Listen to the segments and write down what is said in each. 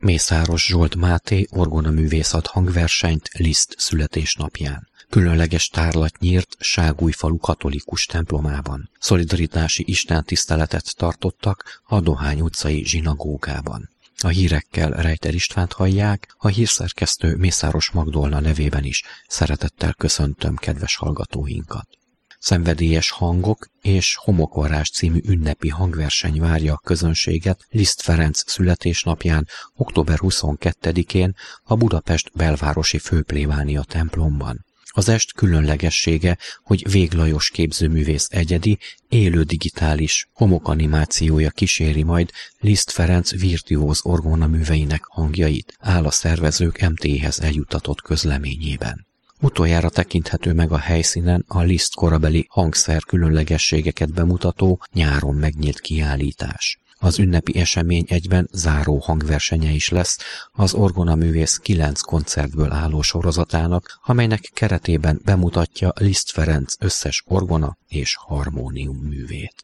Mészáros Zsolt Máté orgonaművész ad hangversenyt Liszt születésnapján. Különleges tárlat nyírt Ságújfalu katolikus templomában. Szolidaritási istentiszteletet tartottak a Dohány utcai zsinagógában. A hírekkel Rejter Istvánt hallják, a hírszerkesztő Mészáros Magdolna nevében is szeretettel köszöntöm kedves hallgatóinkat. Szenvedélyes hangok és Homokvarázs című ünnepi hangverseny várja a közönséget Liszt Ferenc születésnapján, október 22-én a Budapest belvárosi főplébánia templomban. Az est különlegessége, hogy Vég Lajos képzőművész egyedi, élő digitális homokanimációja kíséri majd Liszt Ferenc virtuóz orgonaműveinek hangjait, áll a szervezők MT-hez eljuttatott közleményében. Utoljára tekinthető meg a helyszínen a Liszt korabeli hangszer különlegességeket bemutató nyáron megnyílt kiállítás. Az ünnepi esemény egyben záró hangversenye is lesz az orgonaművész 9 koncertből álló sorozatának, amelynek keretében bemutatja Liszt Ferenc összes orgona és harmónium művét.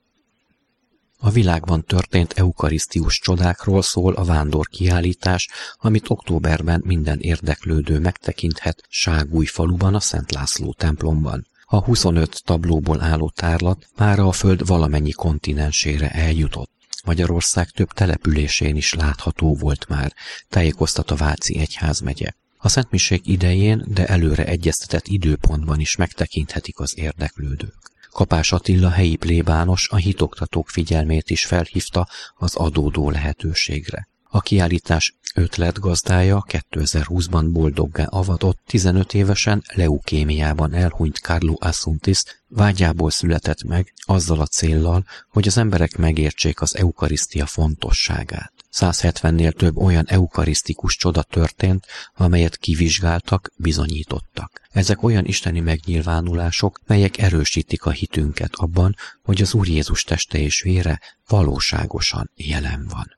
A világban történt eukarisztius csodákról szól a vándorkiállítás, amit októberben minden érdeklődő megtekinthet Ságújfaluban a Szent László templomban. A 25 tablóból álló tárlat mára a föld valamennyi kontinensére eljutott. Magyarország több településén is látható volt már, tájékoztat a Váci egyházmegye. A szentmisék idején, de előre egyeztetett időpontban is megtekinthetik az érdeklődők. Kapás Attila helyi plébános a hitoktatók figyelmét is felhívta az adódó lehetőségre. A kiállítás ötletgazdája 2020-ban boldoggá avatott 15 évesen leukémiában elhunyt Carlo Assuntis vágyából született meg azzal a céllal, hogy az emberek megértsék az eukarisztia fontosságát. 170-nél több olyan eukarisztikus csoda történt, amelyet kivizsgáltak, bizonyítottak. Ezek olyan isteni megnyilvánulások, melyek erősítik a hitünket abban, hogy az Úr Jézus teste és vére valóságosan jelen van.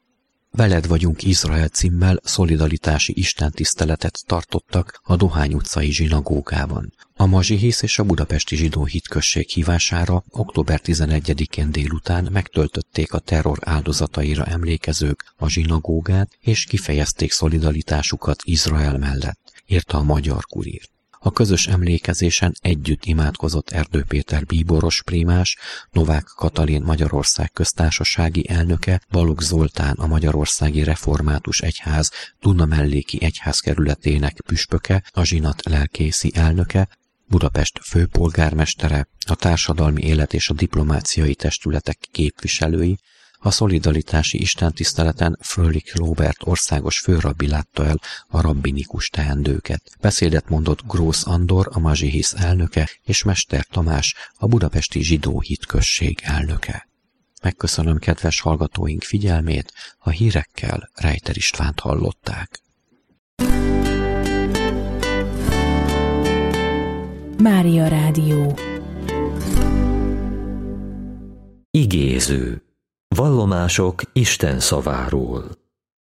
Veled vagyunk Izrael címmel szolidaritási istentiszteletet tartottak a Dohány utcai zsinagógában. A Mazsihisz és a Budapesti Zsidó Hitközség hívására október 11-én délután megtöltötték a terror áldozataira emlékezők a zsinagógát, és kifejezték szolidaritásukat Izrael mellett, írta a Magyar Kurír. A közös emlékezésen együtt imádkozott Erdő Péter bíboros prímás, Novák Katalin Magyarország köztársasági elnöke, Balogh Zoltán a Magyarországi Református Egyház Dunamelléki egyházkerületének püspöke, a zsinat lelkészi elnöke, Budapest főpolgármestere, a társadalmi élet és a diplomáciai testületek képviselői. A szolidaritási istentiszteleten Fröhlich Róbert országos főrabbi látta el a rabbinikus teendőket. Beszédet mondott Grósz Andor, a Mazsihisz elnöke, és Mester Tamás, a Budapesti Zsidó Hitközség elnöke. Megköszönöm kedves hallgatóink figyelmét, a hírekkel Rejter Istvánt hallották. Mária Rádió. Igéző. Vallomások Isten szaváról.